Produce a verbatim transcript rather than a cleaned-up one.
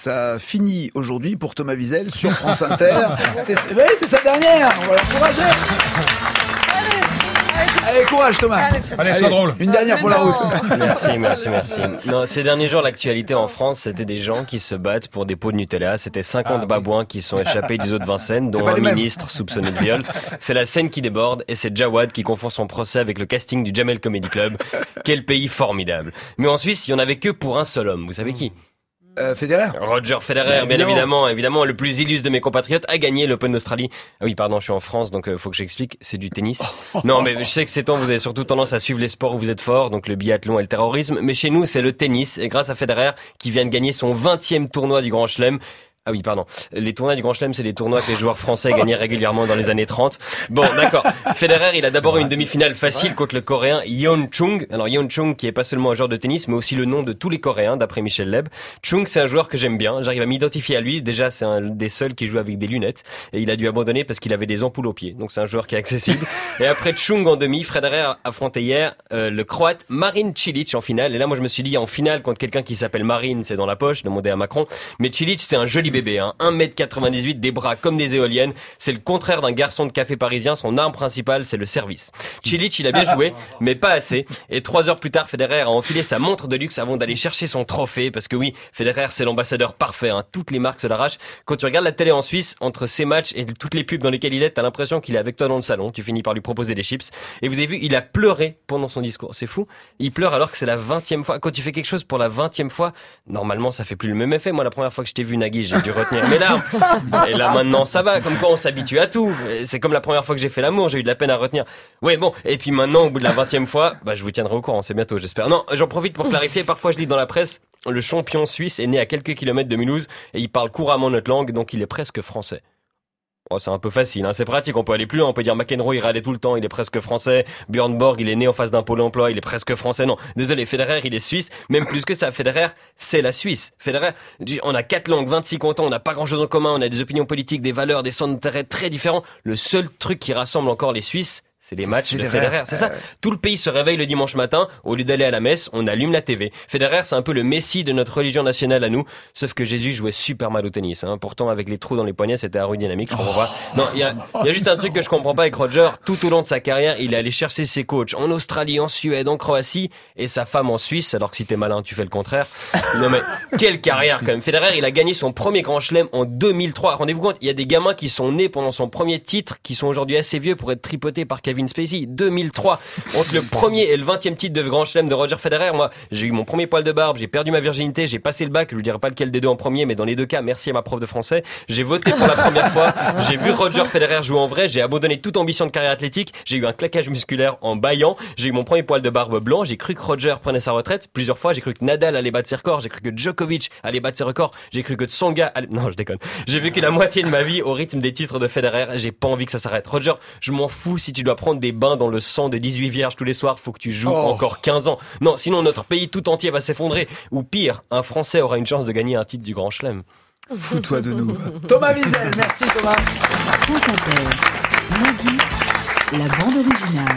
ça finit aujourd'hui pour Thomas Wiesel sur France Inter. c'est, ouais, c'est sa dernière. On va l'encourager. Allez, courage Thomas. Allez, Allez, sois drôle. Une dernière pour la route. Merci, merci, merci. Non, ces derniers jours, l'actualité en France, c'était des gens qui se battent pour des pots de Nutella. C'était cinquante ah, babouins oui. qui sont échappés du zoo de Vincennes, dont un ministre soupçonné de viol. C'est la scène qui déborde et c'est Jawad qui confond son procès avec le casting du Jamel Comedy Club. Quel pays formidable. Mais en Suisse, il n'y en avait que pour un seul homme. Vous savez qui ? Euh, Federer. Roger Federer, bien évidemment, évidemment, le plus illustre de mes compatriotes, a gagné l'Open d'Australie. Ah oui, pardon, je suis en France, donc euh, faut que j'explique, c'est du tennis. Non, mais je sais que ces temps, vous avez surtout tendance à suivre les sports où vous êtes fort, donc le biathlon et le terrorisme, mais chez nous, c'est le tennis, et grâce à Federer, qui vient de gagner son vingtième tournoi du Grand Chelem. Ah oui, pardon. Les tournois du Grand Chelem, c'est des tournois que les joueurs français gagnaient régulièrement dans les années trente. Bon, d'accord. Federer, il a d'abord eu une demi-finale facile contre le Coréen Yeon Chung. Alors, Yeon Chung, qui est pas seulement un joueur de tennis, mais aussi le nom de tous les Coréens, d'après Michel Leb. Chung, c'est un joueur que j'aime bien. J'arrive à m'identifier à lui. Déjà, c'est un des seuls qui joue avec des lunettes. Et il a dû abandonner parce qu'il avait des ampoules aux pieds. Donc, c'est un joueur qui est accessible. Et après Chung en demi, Federer a affronté hier euh, le Croate Marin Cilic en finale. Et là, moi, je me suis dit, en finale, contre quelqu'un qui s'appelle Marin, c'est dans la poche, demandez à Macron. Mais Cilic, c'est un joli bébé, hein. un mètre quatre-vingt-dix-huit, des bras comme des éoliennes. C'est le contraire d'un garçon de café parisien. Son arme principale, c'est le service. Cilic, il a bien joué, mais pas assez. Et trois heures plus tard, Federer a enfilé sa montre de luxe avant d'aller chercher son trophée. Parce que oui, Federer, c'est l'ambassadeur parfait, hein. Toutes les marques se l'arrachent. Quand tu regardes la télé en Suisse, entre ses matchs et toutes les pubs dans lesquelles il est, t'as l'impression qu'il est avec toi dans le salon. Tu finis par lui proposer des chips. Et vous avez vu, il a pleuré pendant son discours. C'est fou. Il pleure alors que c'est la vingtième fois. Quand tu fais quelque chose pour la vingtième fois, normalement, ça fait plus le même effet. Moi, la première fois que je t'ai vu, Nagui, j'ai dû retenir mes larmes. Et là maintenant ça va, comme quoi on s'habitue à tout. C'est comme la première fois que j'ai fait l'amour, j'ai eu de la peine à retenir. Ouais bon, et puis maintenant au bout de la vingtième fois, bah je vous tiendrai au courant, c'est bientôt j'espère. Non, j'en profite pour clarifier, parfois je lis dans la presse, le champion suisse est né à quelques kilomètres de Mulhouse et il parle couramment notre langue, donc il est presque français. Oh, c'est un peu facile, hein. C'est pratique, on peut aller plus loin, on peut dire McEnroe il râlait tout le temps, il est presque français, Björn Borg il est né en face d'un pôle emploi, il est presque français, non, désolé, Federer il est suisse, même plus que ça, Federer c'est la Suisse, Federer, on a quatre langues, vingt-six cantons, on n'a pas grand chose en commun, on a des opinions politiques, des valeurs, des centres d'intérêt très différents, le seul truc qui rassemble encore les Suisses, c'est les matchs Federer. de Federer, c'est ça. Euh... Tout le pays se réveille le dimanche matin, au lieu d'aller à la messe, on allume la T V. Federer, c'est un peu le messie de notre religion nationale à nous, sauf que Jésus jouait super mal au tennis, hein. Pourtant, avec les trous dans les poignets, c'était aérodynamique, je comprends pas. Non, il y a, il y a juste un truc que je comprends pas avec Roger. Tout au long de sa carrière, il est allé chercher ses coachs en Australie, en Suède, en Croatie, et sa femme en Suisse, alors que si t'es malin, tu fais le contraire. Non mais, quelle carrière quand même. Federer, il a gagné son premier grand chelem en deux mille trois. Rendez-vous compte, il y a des gamins qui sont nés pendant son premier titre, qui sont aujourd'hui assez vieux pour être tripotés par Kevin Spacey. deux mille trois. Entre le premier et le vingtième titre de Grand Chelem de Roger Federer, moi, j'ai eu mon premier poil de barbe, j'ai perdu ma virginité, j'ai passé le bac, je vous dirai pas lequel des deux en premier, mais dans les deux cas, merci à ma prof de français. J'ai voté pour la première fois, j'ai vu Roger Federer jouer en vrai, j'ai abandonné toute ambition de carrière athlétique, j'ai eu un claquage musculaire en bâillant, j'ai eu mon premier poil de barbe blanc, j'ai cru que Roger prenait sa retraite plusieurs fois, j'ai cru que Nadal allait battre ses records, j'ai cru que Djokovic allait battre ses records, j'ai cru que Tsonga allait... Non, je déconne. J'ai vécu la moitié de ma vie au rythme des titres de Federer, j'ai pas envie que ça s'arrête. Roger, je m'en fous si tu dois prendre des bains dans le sang de dix-huit vierges tous les soirs, faut que tu joues oh. encore quinze ans. Non, sinon notre pays tout entier va s'effondrer. Ou pire, un Français aura une chance de gagner un titre du Grand Chelem. Fous-toi de nous. Thomas Wiesel, merci Thomas. France Inter, Nagui, la bande originale.